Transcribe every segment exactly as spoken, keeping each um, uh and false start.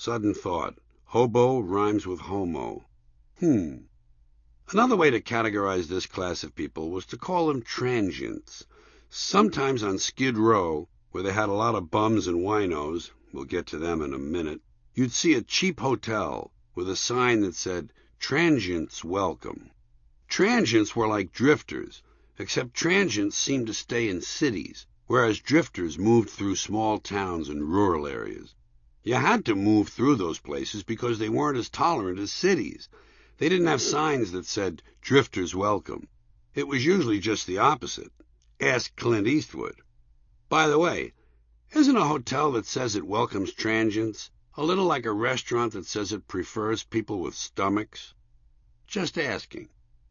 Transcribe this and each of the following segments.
Sudden thought. Hobo rhymes with homo. Hmm. Another way to categorize this class of people was to call them transients. Sometimes on Skid Row, where they had a lot of bums and winos, we'll get to them in a minute, you'd see a cheap hotel with a sign that said, "Transients welcome." Transients were like drifters, except transients seemed to stay in cities, whereas drifters moved through small towns and rural areas. You had to move through those places because they weren't as tolerant as cities. They didn't have signs that said, "Drifters welcome." It was usually just the opposite. Ask Clint Eastwood. By the way, isn't a hotel that says it welcomes transients a little like a restaurant that says it prefers people with stomachs? Just asking.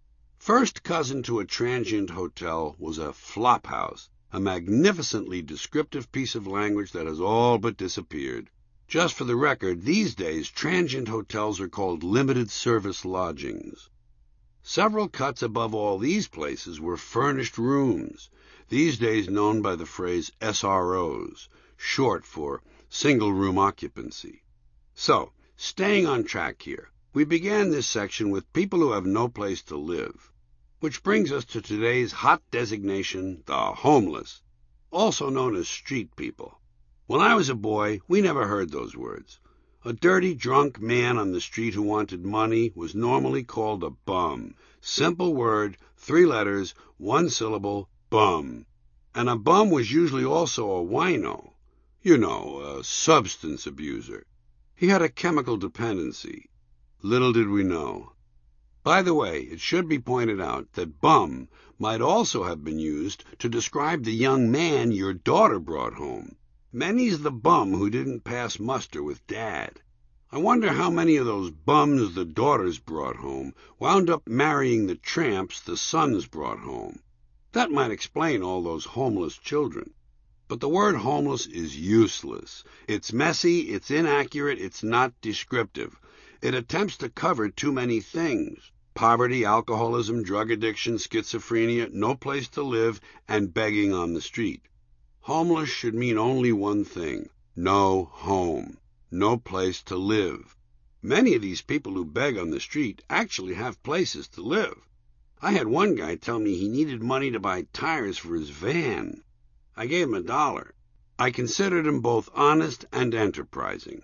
First cousin to a transient hotel was a flop house, a magnificently descriptive piece of language that has all but disappeared. Just for the record, these days transient hotels are called limited service lodgings. Several cuts above all these places were furnished rooms, these days known by the phrase S R Os, short for single room occupancy. So, staying on track here, we began this section with people who have no place to live, which brings us to today's hot designation, the homeless, also known as street people. When I was a boy, we never heard those words. A dirty, drunk man on the street who wanted money was normally called a bum. Simple word, three letters, one syllable, bum. And a bum was usually also a wino. You know, a substance abuser. He had a chemical dependency. Little did we know. By the way, it should be pointed out that bum might also have been used to describe the young man your daughter brought home. Many's the bum who didn't pass muster with Dad. I wonder how many of those bums the daughters brought home wound up marrying the tramps the sons brought home. That might explain all those homeless children. But the word homeless is useless. It's messy, it's inaccurate, it's not descriptive. It attempts to cover too many things. Poverty, alcoholism, drug addiction, schizophrenia, no place to live, and begging on the street. Homeless should mean only one thing: no home, no place to live. Many of these people who beg on the street actually have places to live. I had one guy tell me he needed money to buy tires for his van. I gave him a dollar. I considered him both honest and enterprising.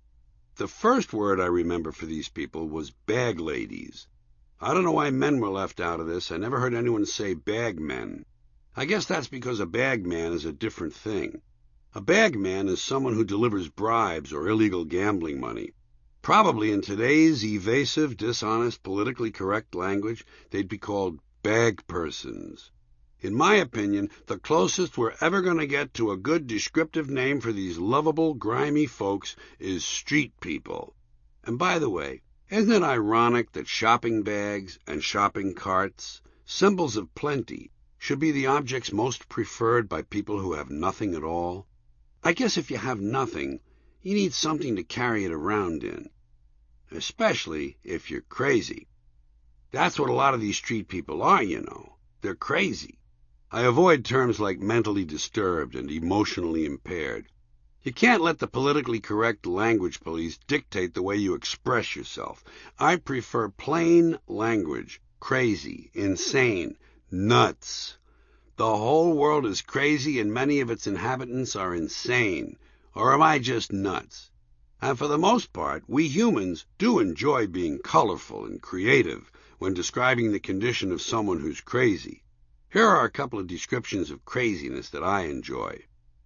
The first word I remember for these people was bag ladies. I don't know why men were left out of this. I never heard anyone say bag men. I guess that's because a bag man is a different thing. A bag man is someone who delivers bribes or illegal gambling money. Probably in today's evasive, dishonest, politically correct language, they'd be called bag persons. In my opinion, the closest we're ever going to get to a good descriptive name for these lovable, grimy folks is street people. And by the way, isn't it ironic that shopping bags and shopping carts, symbols of plenty, should be the objects most preferred by people who have nothing at all? I guess if you have nothing, you need something to carry it around in, especially if you're crazy. That's what a lot of these street people are, you know. They're crazy. I avoid terms like mentally disturbed and emotionally impaired. You can't let the politically correct language police dictate the way you express yourself. I prefer plain language: crazy, insane, nuts. The whole world is crazy and many of its inhabitants are insane. Or am I just nuts? And for the most part, we humans do enjoy being colorful and creative when describing the condition of someone who's crazy. Here are a couple of descriptions of craziness that I enjoy.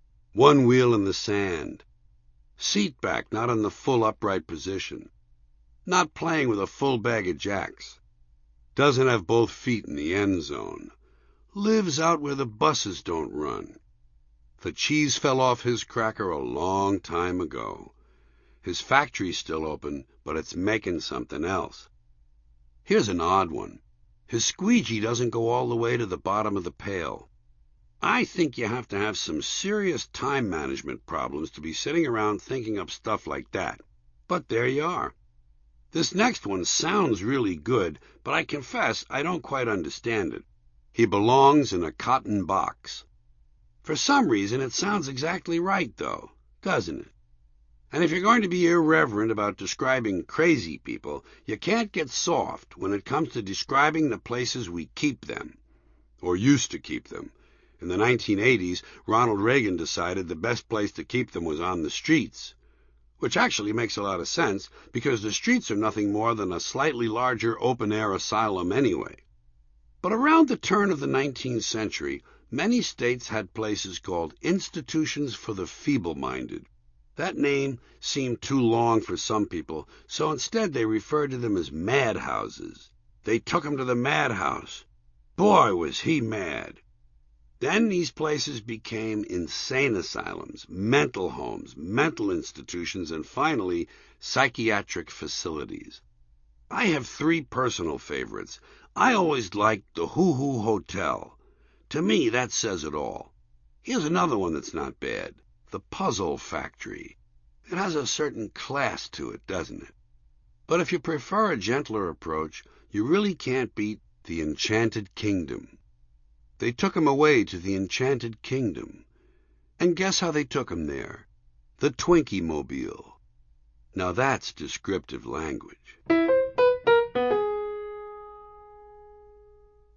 One wheel in the sand. Seat back not in the full upright position. Not playing with a full bag of jacks. Doesn't have both feet in the end zone. Lives out where the buses don't run. The cheese fell off his cracker a long time ago. His factory's still open, but it's making something else. Here's an odd one. His squeegee doesn't go all the way to the bottom of the pail. I think you have to have some serious time management problems to be sitting around thinking up stuff like that. But there you are. This next one sounds really good, but I confess I don't quite understand it. He belongs in a cotton box. For some reason it sounds exactly right, though, doesn't it? And if you're going to be irreverent about describing crazy people, you can't get soft when it comes to describing the places we keep them, or used to keep them. In the nineteen eighties, Ronald Reagan decided the best place to keep them was on the streets, which actually makes a lot of sense because the streets are nothing more than a slightly larger open-air asylum anyway. But around the turn of the nineteenth century, many states had places called institutions for the feeble-minded. That name seemed too long for some people, so instead they referred to them as madhouses. They took him to the madhouse. Boy, was he mad. Then these places became insane asylums, mental homes, mental institutions, and finally, psychiatric facilities. I have three personal favorites. I always liked the Hoo Hoo Hotel. To me, that says it all. Here's another one that's not bad. The Puzzle Factory. It has a certain class to it, doesn't it? But if you prefer a gentler approach, you really can't beat the Enchanted Kingdom. They took him away to the Enchanted Kingdom. And guess how they took him there? The Twinkie-mobile. Now that's descriptive language.